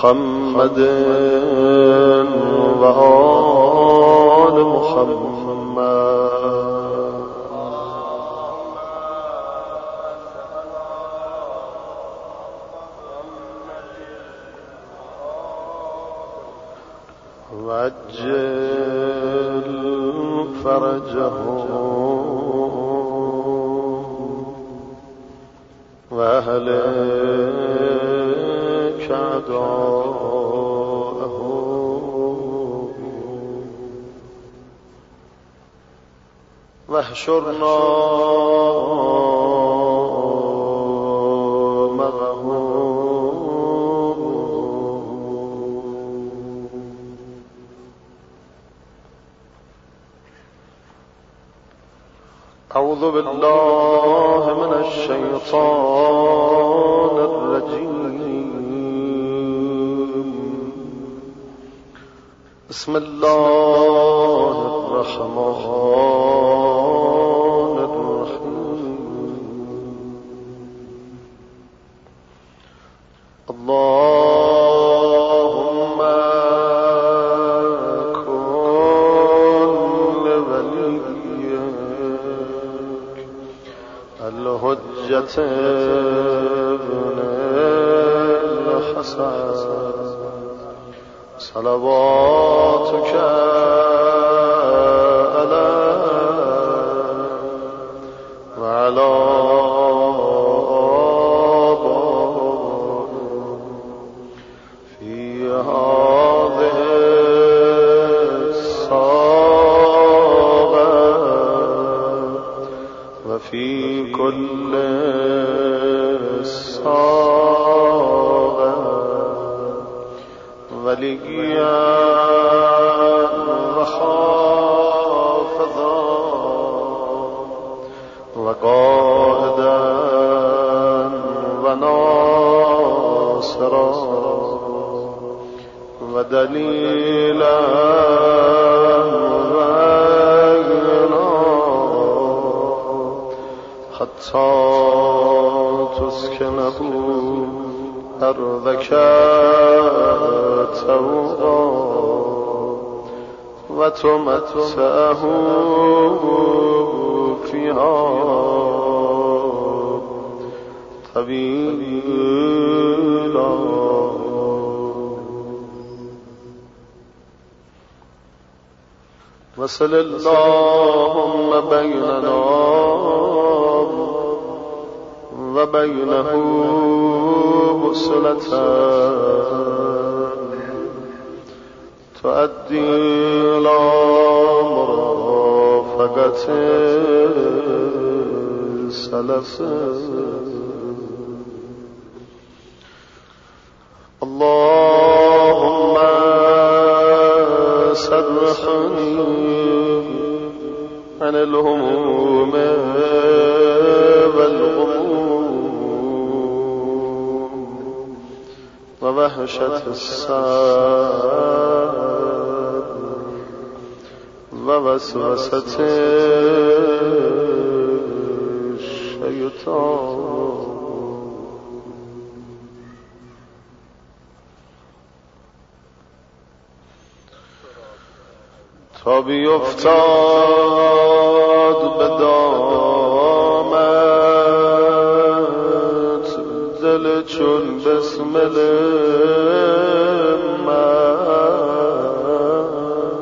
محمد و آل محمد. وعجل فرجهم وأهلك أعداءهم واحشرنا أعوذ بالله من الشيطان الرجيم. بسم الله الرحمن الرحيم. اللهم الحجة ابن الحسن صلواتك عليه وعلى آبائه في هذه الساعة وفي كل ساعة وليا وحافظا وقائدا وناصرا ودليلا حتى تسكنه أرضك طوعا وتمتعه فيها طويلا. وصل اللهم بيننا وبينه وصلة تؤدي إلى مرافقة سلف. اللهم سرحني عن الهموم والغموم ووحشة السعر ووسوسة الشيطان. تا بیفتاد به دامت دل چون بسمل من،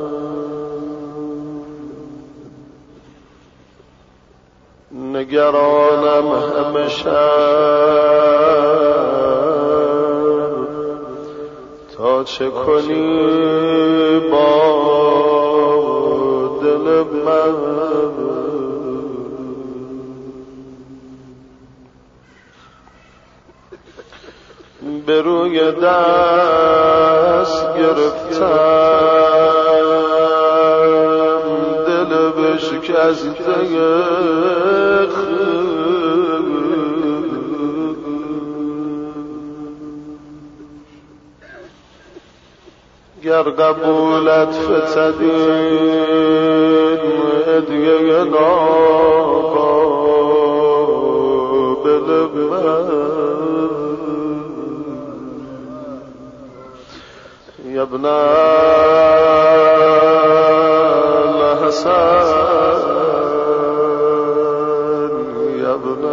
نگرانم همه شب تا چه کنی با دل من. به روی دست گرفتم دل بشکسته گر قبولت فتدین هدیه ناقابل من. ابن الحسن يا ابن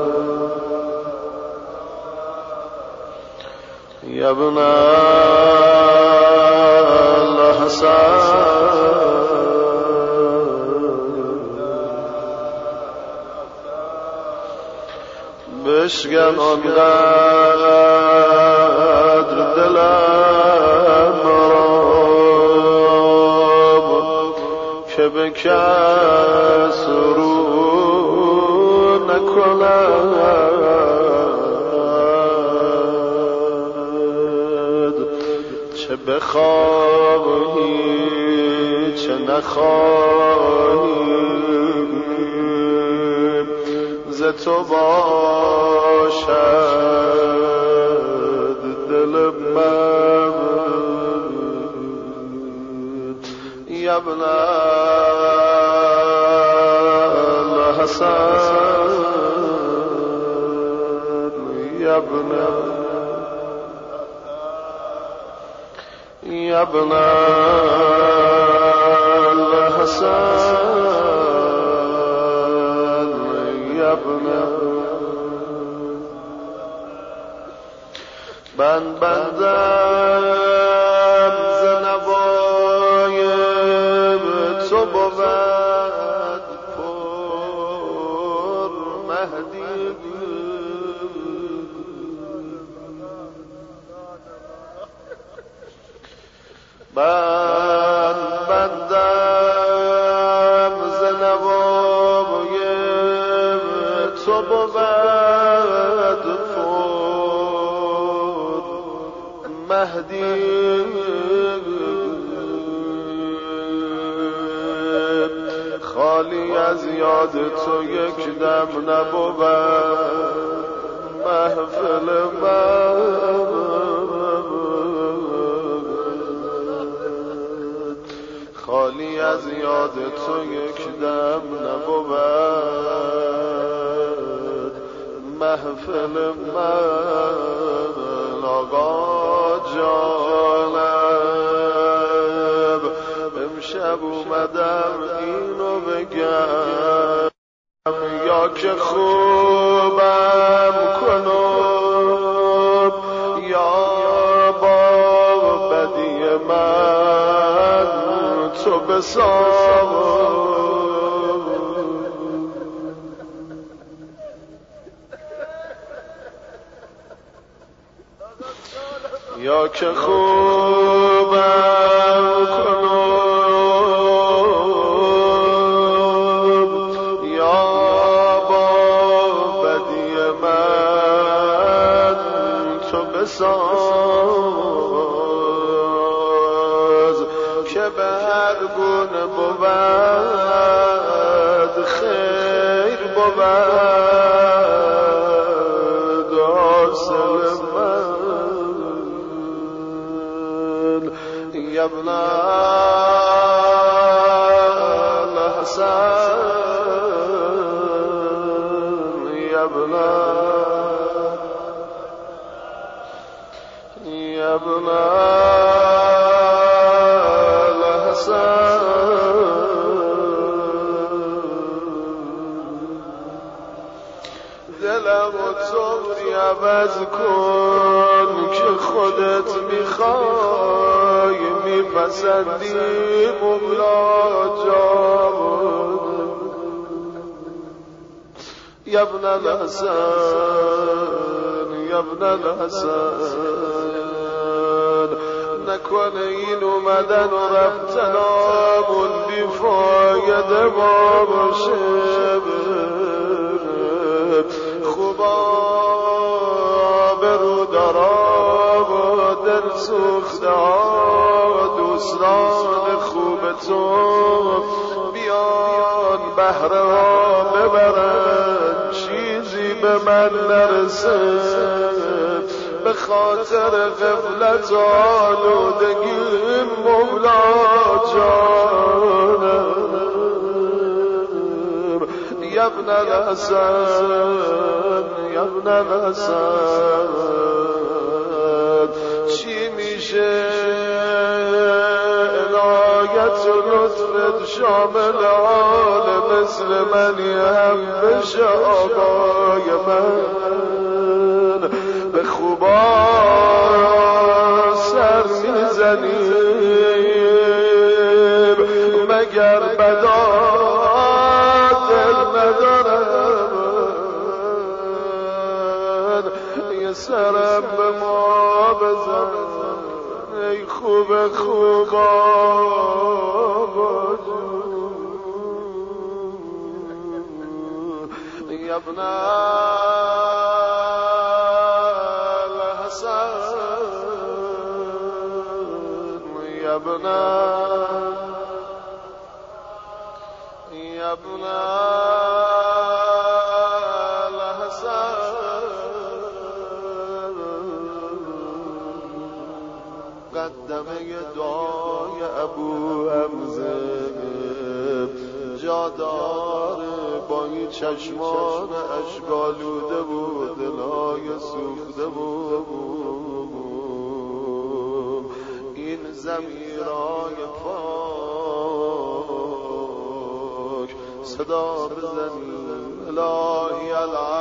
الحسن بشکن آنقدر دلم را که به کس رو نکند، چه بخواهی چه نخواهی ز تو باشد دل من. یا ابن الحسن یا ابن الحسن یا ابن بندم ز نوای تو بود پر مهدی، بندم ز نوای تو بود مهدی، خالی از یاد تو یک دم نبود محفل من، خالی از یاد تو یک دم نبود محفل من. آقا جانم امشب اومدم اینو بگم، یا که خوبم کنم یا با بدی من تو بساز، یا که خوبم کنم یا با بدی من تو بساز، که به هر گونه بود خیر بود حاصل من. یا ابن الحسن یا ابن الحسن دلم و طوری عوض کن که خودت میخوای میپسندی مولا جان. یا ابن الحسن یا ابن الحسن نکنه این اومدن و رفتنامون بیفایده ما باشه، خوبا برو دارا و دل سوخته ها دوستان خوب تو بیان بهره ها ببرن، چیزی به من نرسه به خاطر غفلت آلودگی مولا جانم. یا ابن الحسن یا ابن الحسن چی میشه مثل منی هم بشه آقای من به خوبا سر میزنیم مگر بدا دل ندارم یه سرم به ما بزن ای خوب خوبا یا ابن الحسن یا ابن قدمه دعای ابو حمزه جادار با این چشمان اشکالوده بود دلای سوخته بود این ضمیرای پاک صدا بزنی الهی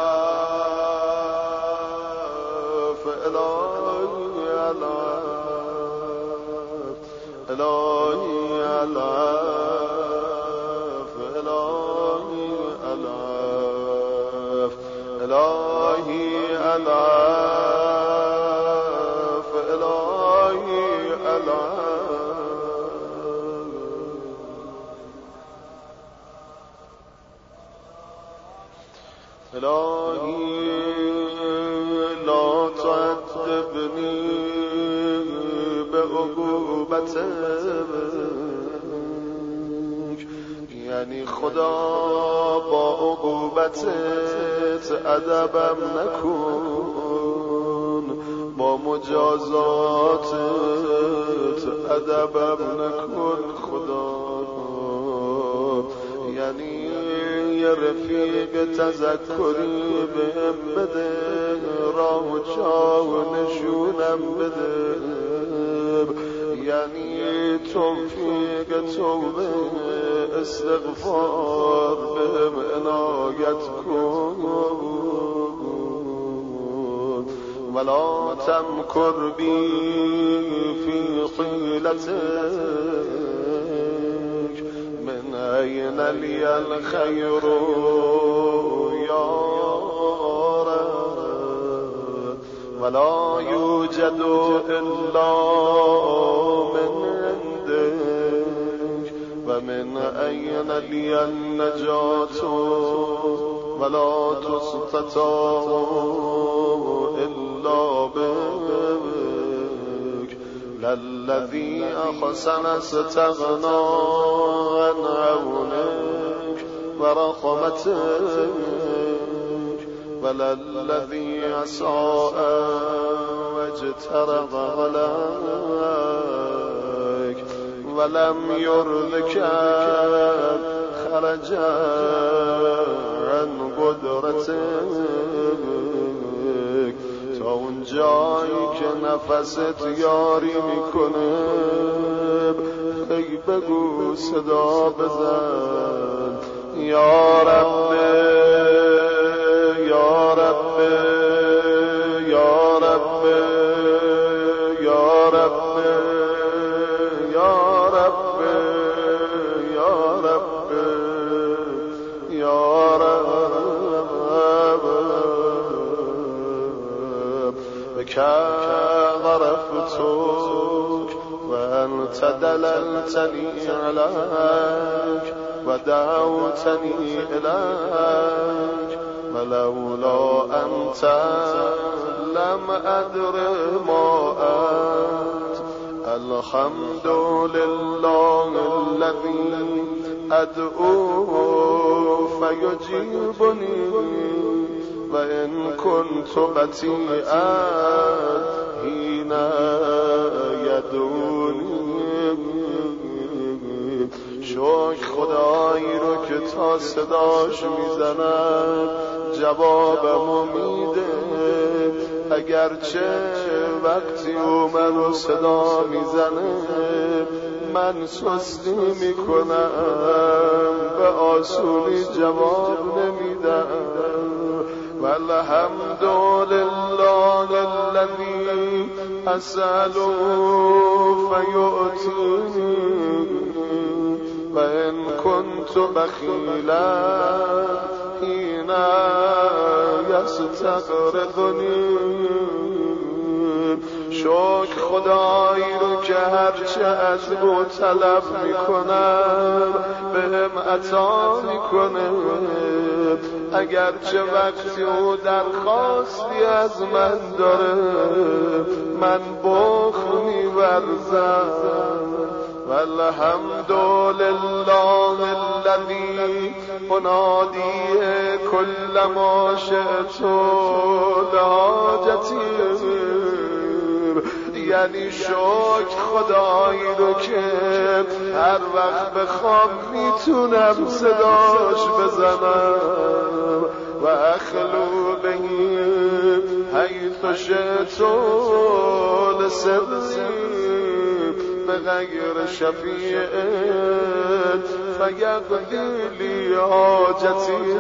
العف الهی العف الهی العف الهی العف الهی العف الهی العف الهی لا تعذبنی به عقوبتك یعنی خدا با عقوبتت ادبم نکن با مجازاتت ادبم نکن خدا یعنی یه رفیق تذکری بهم بده راه و جا و نشونم بده یعنی توفیق توبه استغفار بهم عنایت کن ولا تمکر بی فی حیلتک من این لی الخیر یا رب ولا یوجد الا من عندك ومن أين لي النجاة ولا تستطاع إلا بك للذي أحسن استغنى عن عونك ورحمتك وللذي أساء واجترب عليك ولم يرضك خرج عن قدرتك تا اون جایی که نفست یاری میکنه ای بگو صدا بزن یا رب یا رب یا رب یا رب یا رب یا رب یا رب بك غرفتك وأنت دللتني عليك ودعوتني إليك ولولا أنت لم أدر ما أنت الحمد لله الذي أدعوه فيجيبني وإن كنت بطيئا حين يدعوني شکر خدایی رو که تا صداش میزنم جوابمو میده اگرچه وقتی او منو صدا میزنه من سستی میکنم به آسونی جواب نمیدم. والحمد لله الذی اسأله فیؤتینی و ان کنت بخیلا حین یستقرضنی. شکر خدایی رو که هرچه از او طلب میکنم بهم عطا میکنه، اگرچه وقتی او درخواستی از من داره من بخل می‌ورزم. والحمد لله الذی انادی کل ما شئت لحاجتی. یعنی شکر خدایی رو که هر وقت بخوام میتونم صداش بزنم. و اخلو بهی حیث شئت لسری بغیر شفیع فیقضی لی حاجتی.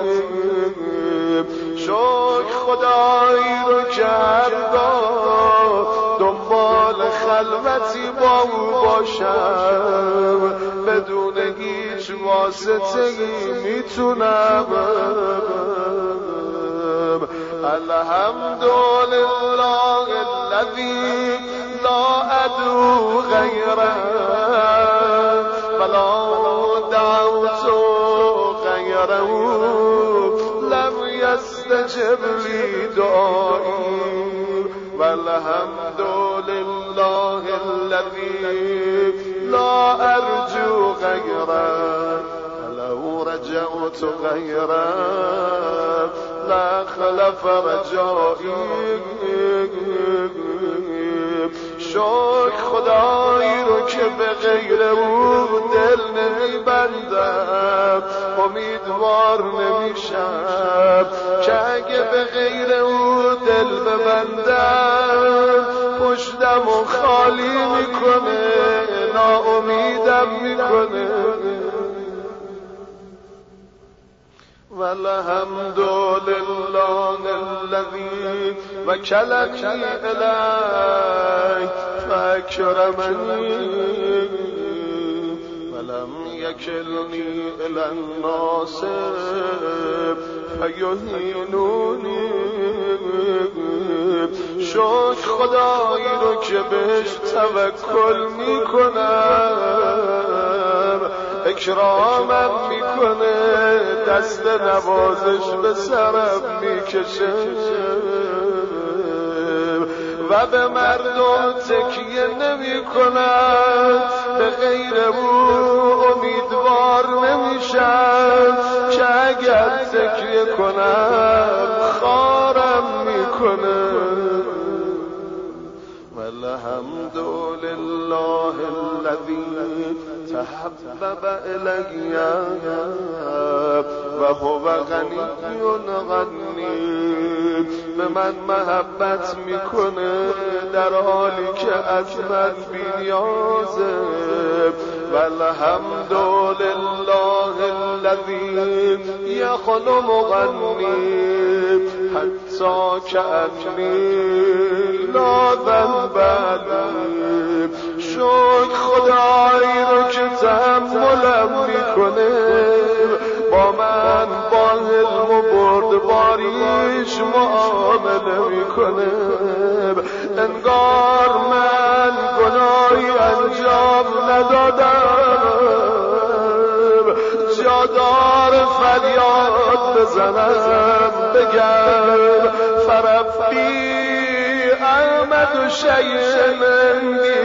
شکر خدایی رو که هرگاه دنبال خلوتی با او باشم بدون هیچ واسطه‌ای میتونم. الحمد لله الذی لا ادعو غیره ولا دعوت غیره لم یستجب لی دعایی. والحمد لله الذی لا ارجو غیره لو رجعت غیره لا خلف رجایی. شکر خدایی رو که به غیر او دل نمیبندم، امیدوار نمیشم که اگه به غیر او دل ببندم پشتم و خالی میکنه، ناامیدم میکنه. والحمد لله الذی وکلنی الیه فاکرمنی ولم یکلنی الی الناس فیهینونی. شکر خدایی رو که بهش توکل میکنم، اکرامم میکنه، دست نوازش به سرم میکشه و به مردم تکیه نمیکنم. به غیر او امیدوار نمیشم که اگر تکیه کنم خارم میکنه. والحمد لله الذی تحبب الی و هو غنی غنی. به من محبت میکنه در حالی که از من بی‌نیازه. والحمد لله الذی یخلم غنی حتی کأنی لا ذنب لی. شکر خدایی رو که تحملم میکنه، با من با علم و بردباریش معامله میکنه. انگار من گناهی انجام ندادم، جادار فریاد بزنم بگم فربی احمد شیء منی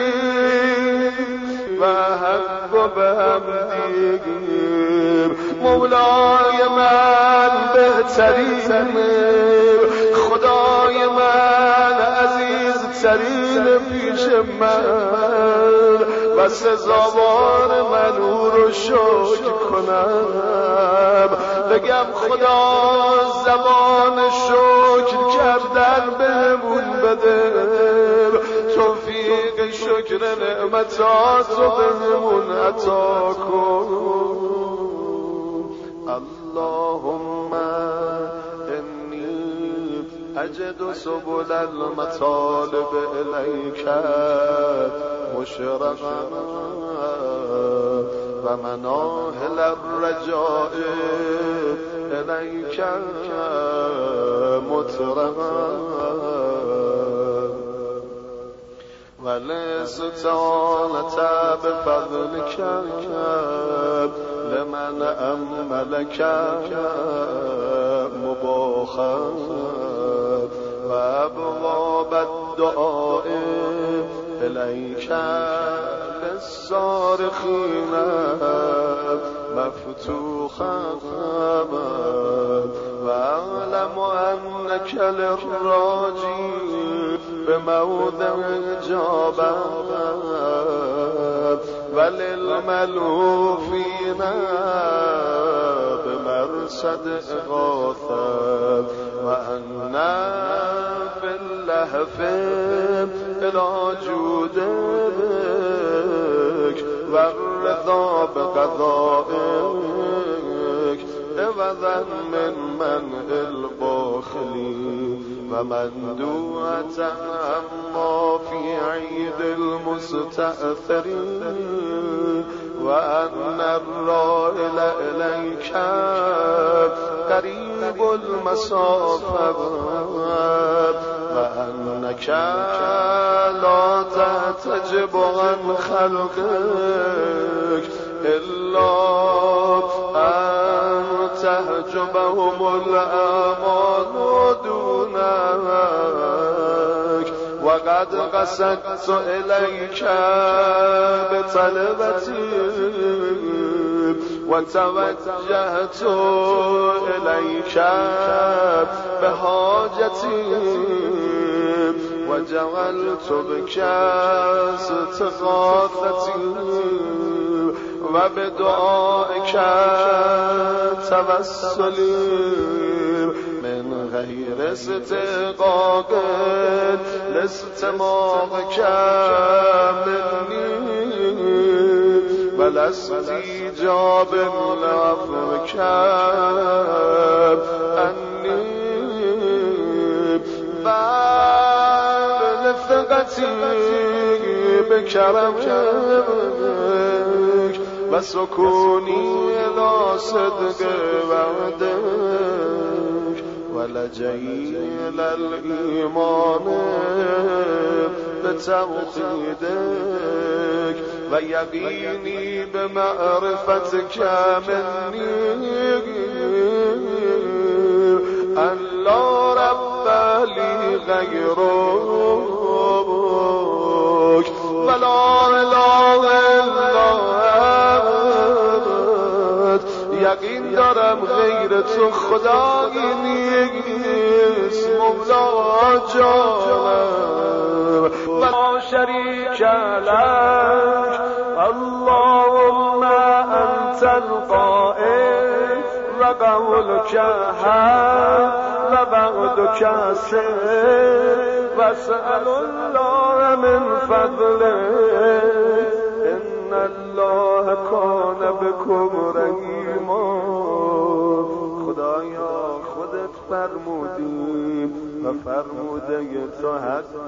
و حق به همدیگیم. مولای من بهترینه، خدای من عزیزترین پیش من و سزاوار من او رو شکر کنم. بگم خدا زبان شکر کردن بهمون بده، توفیق شکر نعمتات رو بهمون عطا کن. اللهم إني أجد سبل المطالب إليك مشرقا ومناهل الرجاء إليك مطرقا والاستعانة بفضلك لمن أملك مباخا وأبواب الدعاء إليك للصارخين مفتوحا وأعلم أنك للراجي بموضع إجابة وللملوفين بمرصد إغاثة وأنا في اللهف إلى جودك والرضا بقضائك عوضا من منع الباخلين ومندوعة عما في عيد المستأثرين وأن الرائل إليك قريب المسافة وأنك لا تحتجب عن خلقك إلا أن تحجبهم الأعمال دونك وقد قصدت إليك بطلبتي وتوجهت إليك بحاجتي وجعلت بك استغاثتي وبدعائك توسلي من غير استحقاق لاستماعك مني ولا استجاب لعفوك عني بل لثقتي بكرمك وسكوني إلى صدق وعدك ولجئي إلى الإيمان بتوحيدك ويقيني بمعرفتك مني أن لا رب لي غيرك ولا إله إلا أنت یقین دارم غیر تو خدایی نیست مولا جانم ولا شریک لک اللهم انت القائل و قولک حق و وعدک صدق واسأل الله من فضله ان الله کان بكم رحیما. خدایا خودت فرمودی و فرموده تو حق،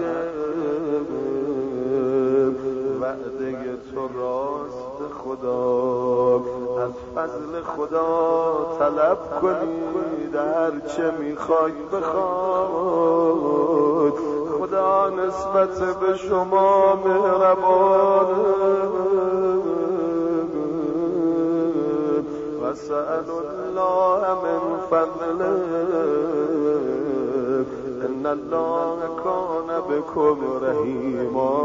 وعده تو راست. خدا از فضل خدا طلب کنید هر چه میخوای بخواد. خدا نسبت به شما مهربانه. واسأل الله من فضله ان الله کان بكم رحیما.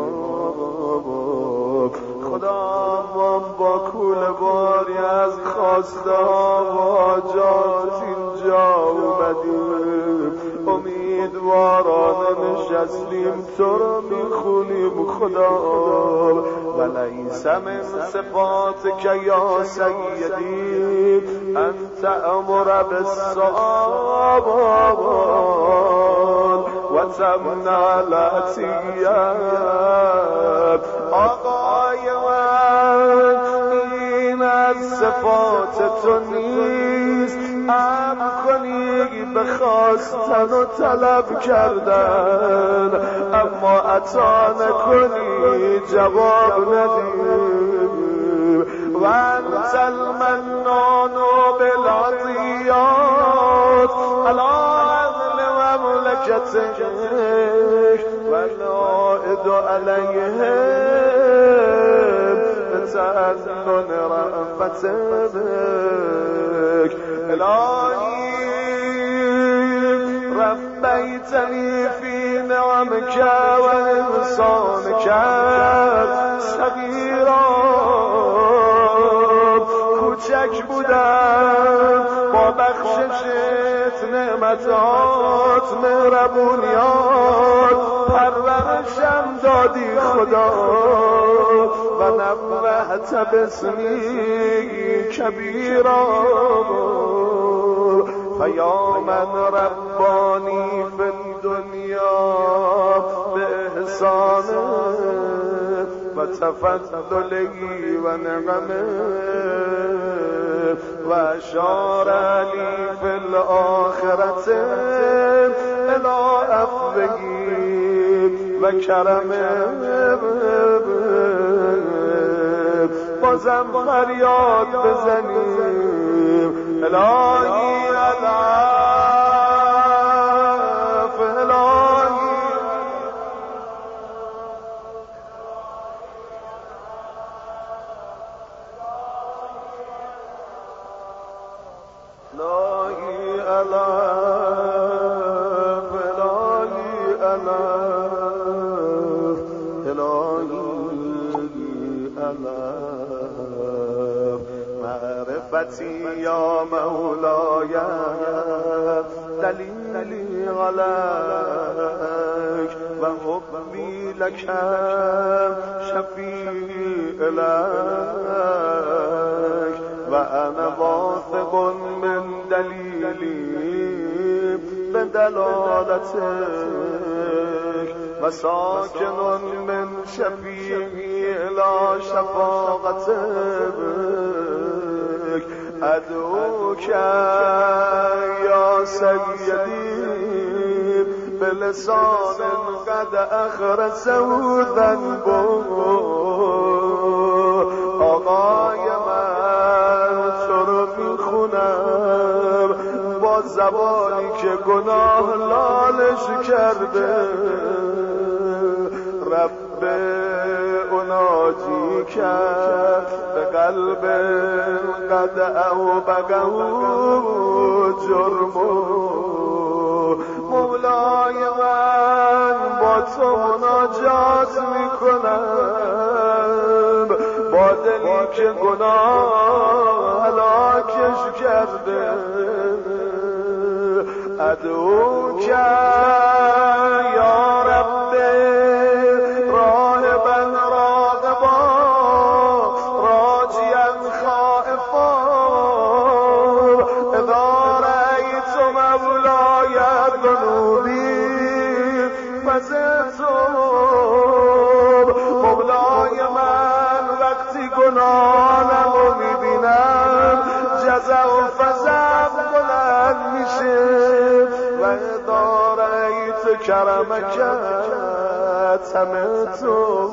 خدا ما با کوله باری از خواسته ها و حاجات اینجا اومدیم، امیدوارانه نشستیم تو رو میخونیم. خدا ولیس من صفاتک یا سیدی انت امر بالسؤال و تمنع العطیت. آقای من این از صفات تو نیست، امر کنی به خواستن و طلب کردن، اما عطا نکنی جواب ندی. و انت المنان بالعطیات علی اهل مملکتک و العائد علیهم بتأذن رأفتک. الهی ربیتنی فی نعمک و احسانک صغیرا، کوچک بودم با بخششت نعمتات مهربونیات پرورشم دادی خدا، و نوحت باسمی کبیرا، فیا من ربانی فی الدنیا به احسانه و تفضلی و نعمه، و اشار علی فی الاخرت الی عفوی و کرمه. بازم فریاد بزنیم الهی العفو، الهی الهی العفو، الهی العفو، الهی العفو. معرفتی یا مولای دلیلی علیک و حبی لک شفیع لک، و انا واثق من دلیلی به دلالتک، و ساکن من شفیعی الی شفاقتک. ادعوک یا سیدی بلسان قد اخرسه ذنبه، آقای من تو رو میخونم با زبانی که گناه لالش کرده. رب اناجی کرد به قلب قد اوبقه جرمو، مولای من با تو مناجات میکنم با دلی که گناه هلاکش کرده. ادعوک یا رب راهبا راغبا راجیا خائفا، اذا رأیت مولای ذنوبی فزعت. مولای من وقتی گناهانمو میبینم جزع و فزع بلند میشه، و اذا رأیت کرمک طمعت.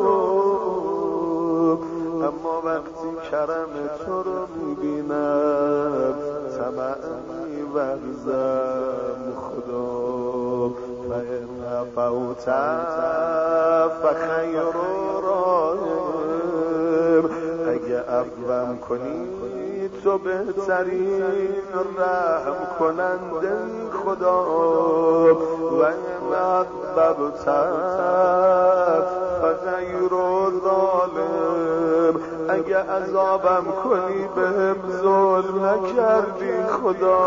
اما وقتی کرم تو رو میبینم طمع میورزم خدا. فإن عفوت فخیر راحم، اگه عفوم کنی تو بهترین رحم کننده خدا. و ان عذبت فغیر ظالم، اگه عذابم کنی بهم ظلم نکردی خدا.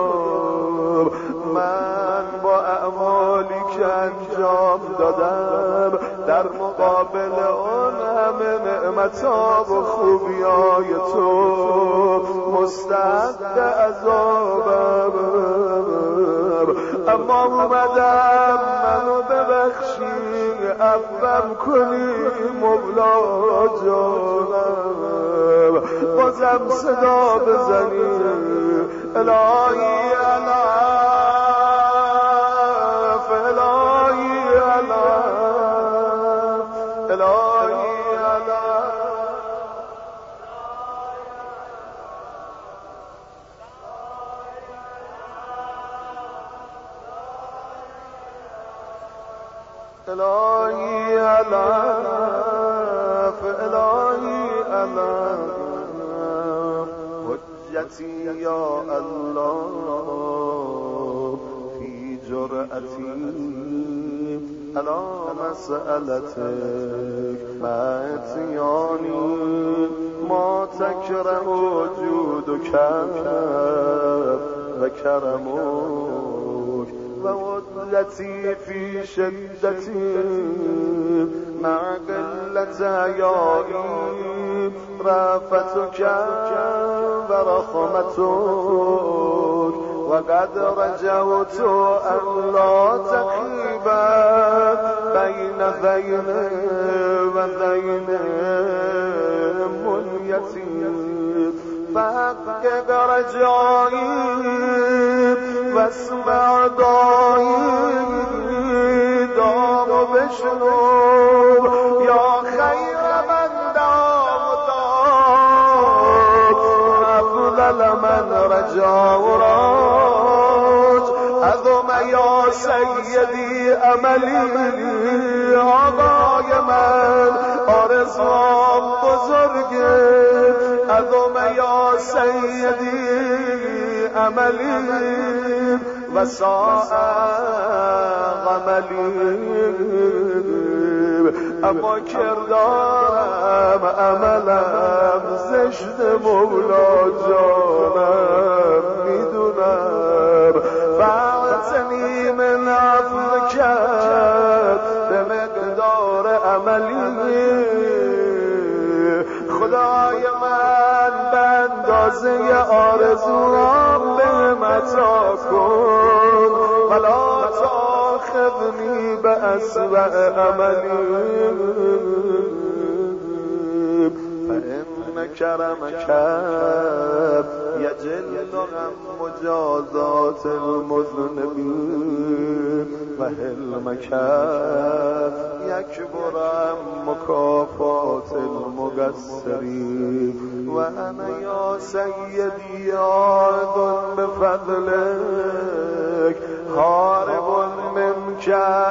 من با اعمالی که انجام دادم در مقابل اون همه نعمت‌ها و خوبی‌های تو مستحق عذابم، اما اومدم منو ببخشی عفوم کنی مولا جانم بازم صدا بزنی الهی علف الهی علف الهی علف الهی علف الهی علف حجتی یا الله فی جرأتی علی مسألتک مأتیانی ما تکره جودک و کرمک و عدلتی فی شدتی مع قلت حیایی رأفتک و رحمتک و قد رجوت ان لا تخیب بین ذین و ذین منیتی فحقق رجایی واسمع دعایی دام بشنو یا خیر من دام داد افضل من رجا و راج عظم یا سیدی عملی آقای من آرزوام بزرگه عظم یا سیدی عملی و ساعت عملی اما کردارم عملم زشت مولا جانم میدونم فاعتنی من عفو کرد به مقدار عملی خدای من به اندازه آرزوام به متا کن ولا تاخذنی به اسوأ عملی فإن کرمک یجل عن مجازات المذنبین و حلمک یکبر عن مکافات المقصرین و انا یا سیدی عارض بفضلک حارب منک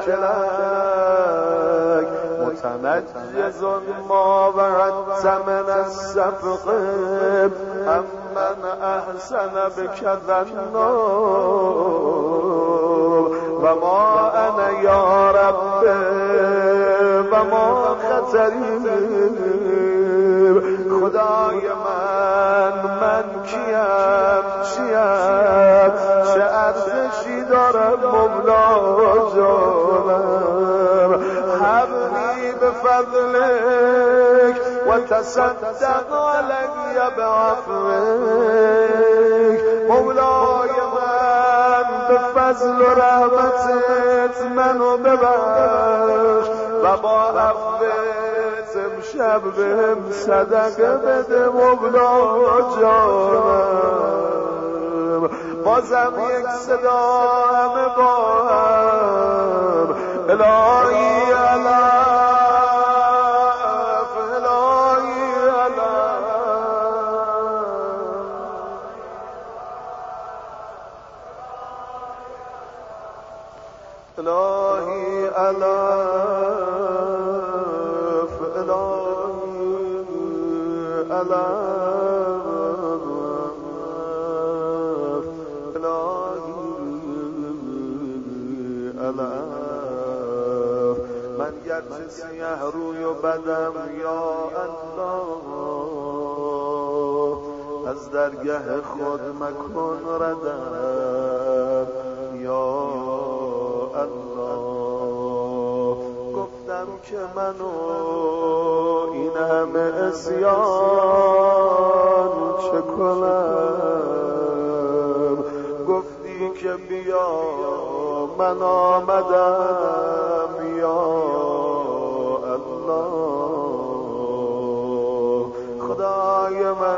الک متنجز ما وعدت من السفق امن احسن بك ظنوا و ما انا یا رب و ما خطری خدای من کیم چیم چه ارزشی دارم مولا جانم حبنی بفضلک و تصدق علی بعفوک مولای من به فضل و رحمتت منو ببخش و با عفوت امشب بهم صدقه بده مولا جانم بازم یک صدا همه با هم الهی علف الهی علف الهی علف الهی علف من گرچه سیه روی و بدم یا الله از درگه خود مکن ردم یا الله گفتم که منو این همه عصیان چه کنم گفتی که بیا من آمدم یا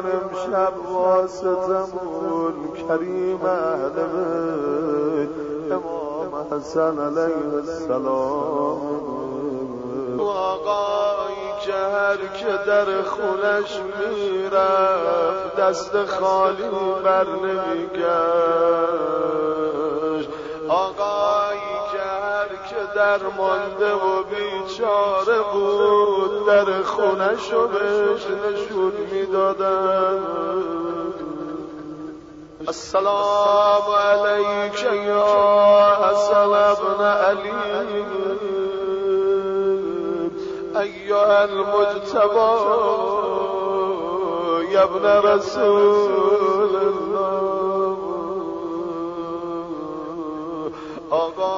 من امشب واسطمون کریم اهل بیت امام حسن علیه السلام. آقایی که هر که در خونش میرفت دست خالی بر نمیگشت. آقایی که هر که در مانده و بیچاره بود در خونش رو بهش نشون میدادن. السلام علیک یا حسن ابن علی ایها المجتبی یا ابن رسول الله. آقا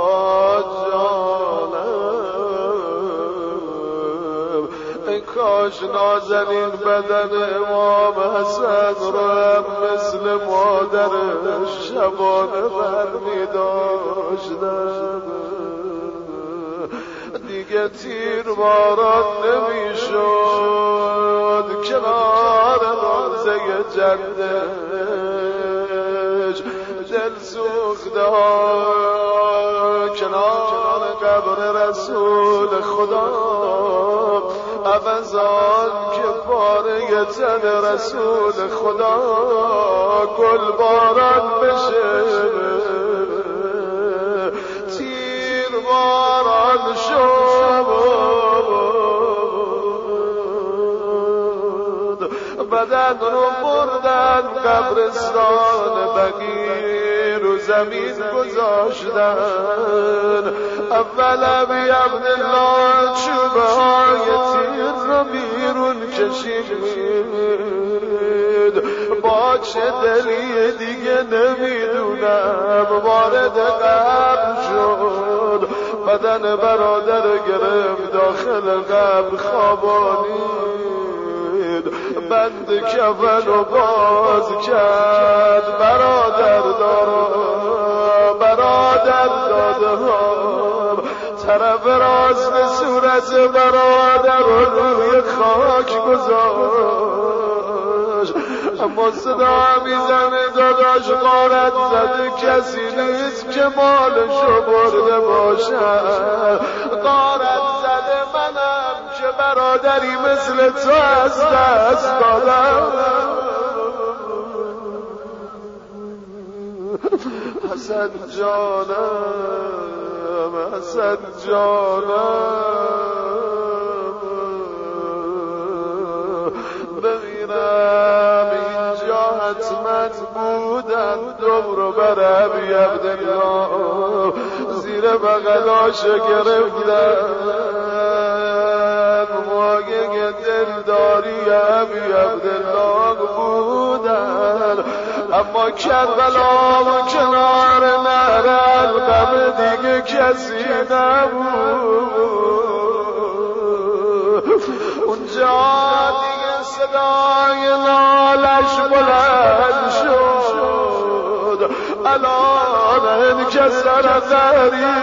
جانم ای کاش نازنین بدن امام حسن را هم مثل مادرش شبانه برمی داشتن. دیگه تیر باران نمی شد کنار روزه جدش. دل سوخته کنار قبر رسول خدا عوضان که پاره تن رسول خدا گل باران بشه تیر باران شد. بدن رو بردن قبرستان بقیع رو زمین گذاشتن. اول ابی عبدالله چوبه های تیر رو بیرون کشید. با چه دلی دیگه نمیدونم وارد قبر شد. بدن برادر گرفت داخل قبر خوابانید. بند کفن و باز کرد. برادر دادم طرف راست صورت برادر رو روی خاک گذاشت. اما صدا میزنه داداش غارت زده کسی نیست که مالشو برده باشه. غارت زده منم که برادری مثل تو از دست دادم. حسن جانم حسن جانم ببینم اینجا حتما بودن دور بر ابی عبدالله زیر بغلاش گرفتن. مایه دلداری ابی عبدالله بودن. اما کربلا و کنار نهر القم دیگه کسی نبود. اونجا دیگه صدای نالش بلند شد. الان انکسر قریب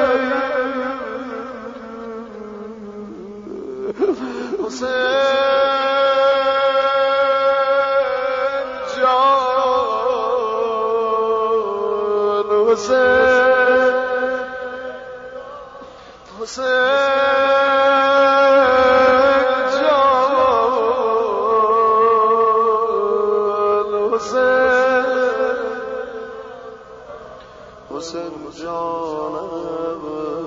حسین جانم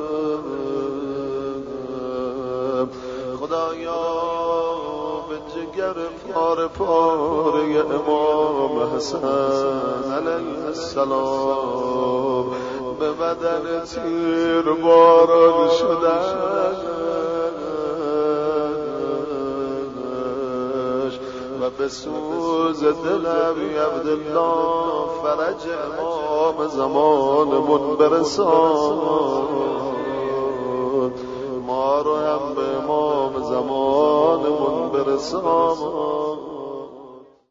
خدایا به جگر پاره پاره امام حسن علیه السلام به بدن تیر باران شدنش و به سوز دل ابی عبدالله فرج امام زمانمون برسان. ما رو هم به امام زمانمون برسان.